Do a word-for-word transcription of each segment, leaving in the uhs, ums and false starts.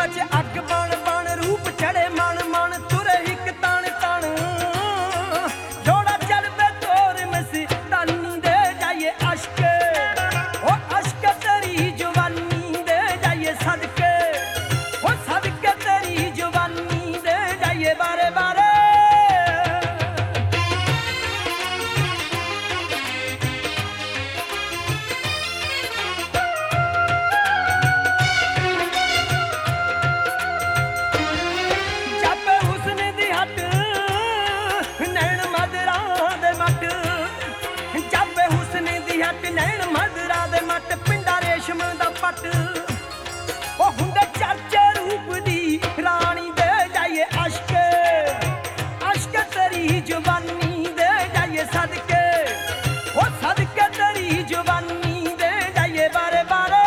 च अग बन बन रूप चढ़े मन मन तुरे हिक तन तन जोड़ा चल पे तोर मस्तानी दे जाइए अश्क ओ अश्क तेरी जवानी दे जाइए सदके ओ सदके तेरी जवानी दे जाइए बारे बारे नैन मदरा दे मट पिंडा रेशम दा पट ओ हुंदे चर्चे रूप दी रानी दे जाइए अश्क अश्क तेरी जवानी दे जाइए सदके ओ सदके तेरी जवानी दे जाइए बारे बारे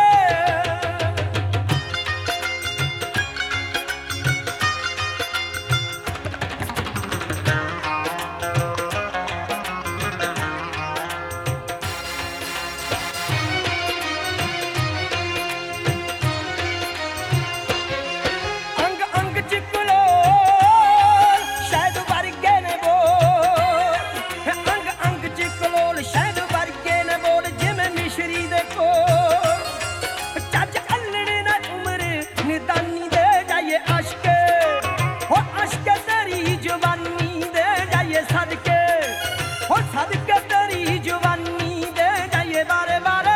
सदके तेरी जवानी दे जाइए बारे बारे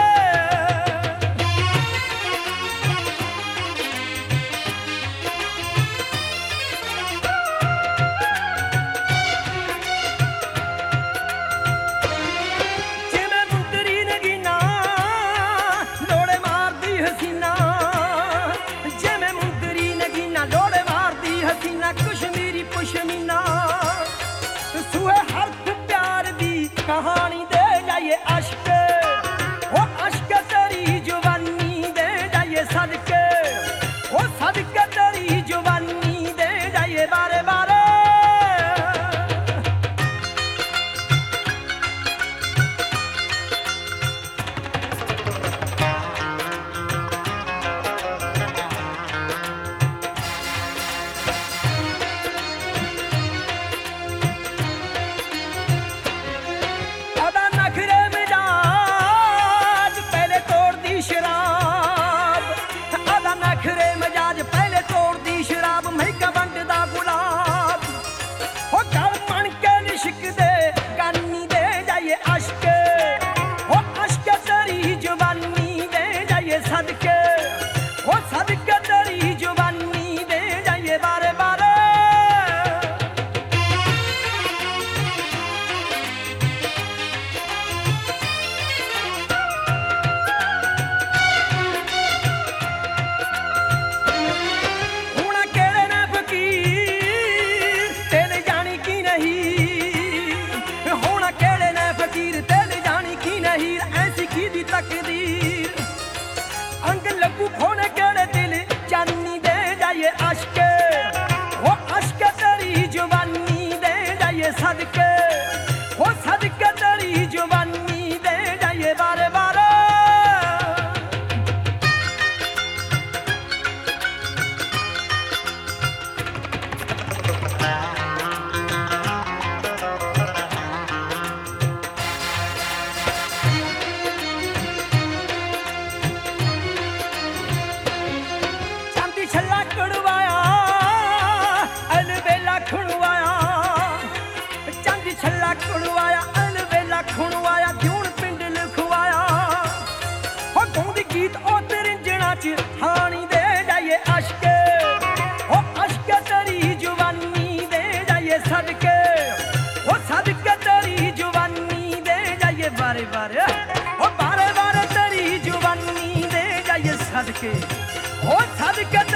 जिवें मुंदरी नगीना लोड़े मारदी हसीना जिवें मुंदरी नगीना लोड़े मारदी हसीना कश्मीरी पश्मीना सुहे हर्फ प्यार दी कहानी दे जाइए अश्क ओ अश्क तेरी जवानी दे जाइए सदके ओ सदके तेरी जवानी दे जाइए बारे बारे सदके ओ सदके तेरी जवानी दे जाइए बारे बारे हुण केड़े ने फकीर तेरे जानी की नहीं हुण केड़े ने फकीर तेरे जानी की नहीं ऐसी की दी तकदीर अंग लगू खोने केड़े दिल जानी दे जाइए अश्क वो अश्क तेरी जवानी दे जाइए सदके वो सदके तेरी जवानी दे जाइए बारे बारे छल्ला कड़वाया अलबेला खुणवाया चांदी छल्ला कड़वाया अलबेला खुणवाया जून पिंड लिखवाया हो गौंदी गीत ओ तेरे जना च हानी दे जाइए अश्क ओ अश्क तेरी जवानी दे जाइए सदके ओ सदके तेरी जवानी दे जाइए बारे बारे ओ बारे बारे तेरी जवानी दे जाइए सदके ओ सदके